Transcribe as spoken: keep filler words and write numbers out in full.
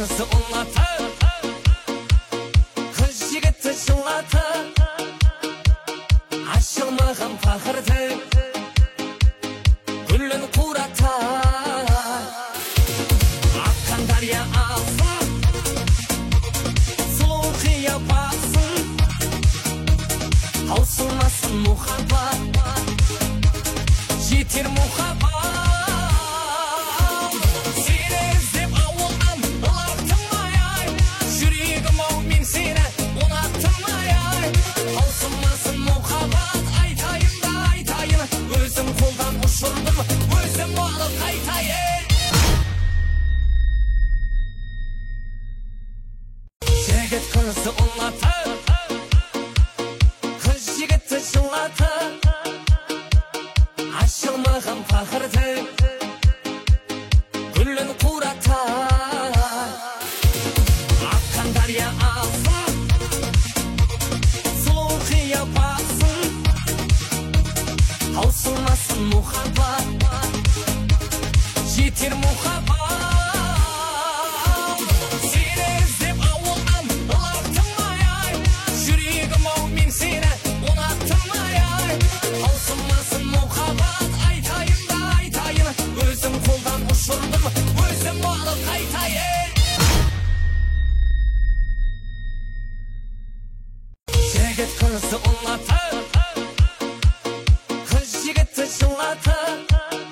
қыз ұнатып, қыз жігітті жылатып, ашылмаған пақырды гүлін қуратып, аққан дария ағсын, сұлу қияпатсын, таусылмасын мұхаббат, жетер мұхаббат. Сені іздеп ауылдан лақтым ай-ай, жүрегім ау мен сені ұнаттым ай-ай, таусылмасын мұхаббат, айтайын да айтайын, өзім қолдан ұшырдым, өзім алып қайтайын. Жігіт қызды ұнатып, қыз жігітті жылатып, ашылмаған пақырды гүлін қуратып, аққан дария ағсын, сұлу қияпатсын, таусылмасын мұхаббат, жетер мұхаббат. Сені іздеп ауылдан лақтым ай-ай, жүрегім ау мен сені ұнаттым ай-ай, таусылмасын мұхаббат, айтайын да айтайын, өзім қолдан ұшырдым, өзім алып қайтайын. Жігіт қызды ұнатып,